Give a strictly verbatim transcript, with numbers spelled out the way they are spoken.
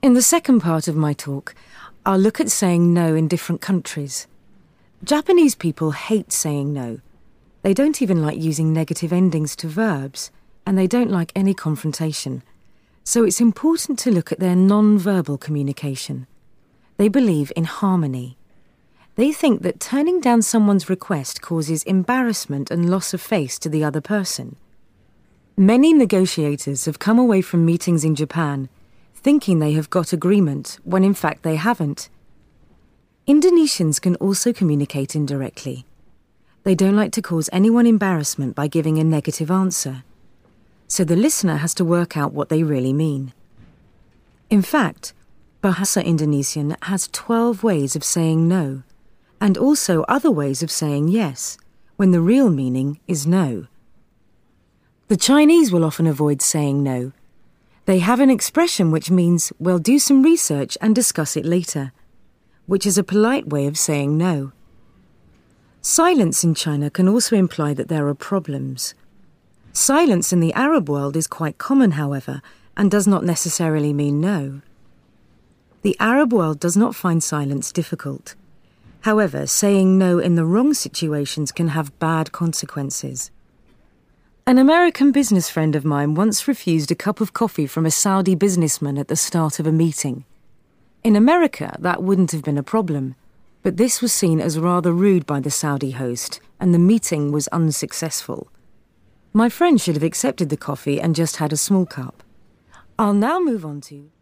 In the second part of my talk, I'll look at saying no in different countries. Japanese people hate saying no. They don't even like using negative endings to verbs, and they don't like any confrontation. So it's important to look at their non-verbal communication. They believe in harmony. They think that turning down someone's request causes embarrassment and loss of face to the other person. Many negotiators have come away from meetings in Japan thinking they have got agreement when in fact they haven't. Indonesians can also communicate indirectly. They don't like to cause anyone embarrassment by giving a negative answer, so the listener has to work out what they really mean. In fact, Bahasa Indonesian has twelve ways of saying no, and also other ways of saying yes, when the real meaning is no. The Chinese will often avoid saying no. They have an expression which means, well, do some research and discuss it later, which is a polite way of saying no. Silence in China can also imply that there are problems. Silence in the Arab world is quite common, however, and does not necessarily mean no. The Arab world does not find silence difficult. However, saying no in the wrong situations can have bad consequences. An American business friend of mine once refused a cup of coffee from a Saudi businessman at the start of a meeting. In America, that wouldn't have been a problem, but this was seen as rather rude by the Saudi host, and the meeting was unsuccessful. My friend should have accepted the coffee and just had a small cup. I'll now move on to...